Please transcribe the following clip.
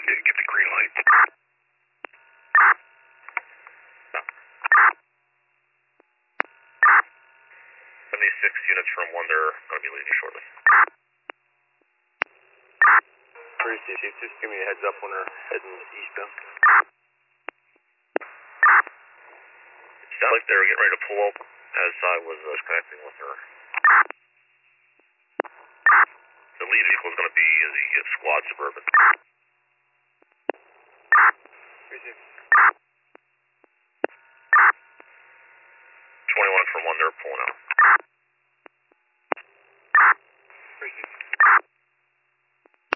Get the green light. 76 units from 1, they're going to be leaving shortly. Appreciate it. Just give me a heads up when they're heading eastbound. It sounded like they were getting ready to pull up as I was connecting with her. The lead vehicle is going to be the squad Suburban. Appreciate it.